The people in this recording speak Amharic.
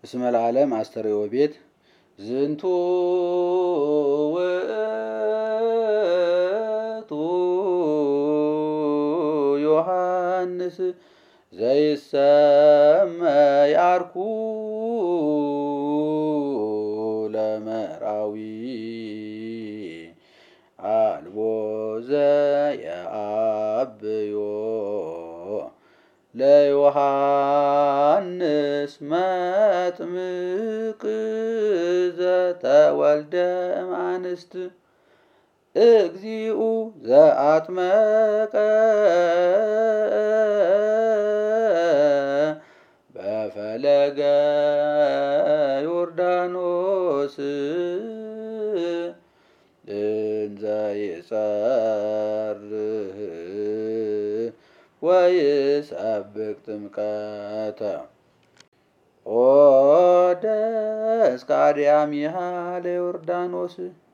እስመ ለዓለም አስተርእዮ ቤት ዝንቱ ውእቱ ዮሐንስ ዘይሰመይ አርኩ ለመርአዊ አልቦ ዘየአብዮ ለዮሐንስ መጥምቅ ዘተወልደ እምአንስት እግዚኡ ዘአጥመቀ በፈለገ ዮርዳኖስ እንዘ ይጸርህ ወይሰብክ ጥምቀተ ኦ ደስ ከአርያሚሃ ለዮርዳኖስ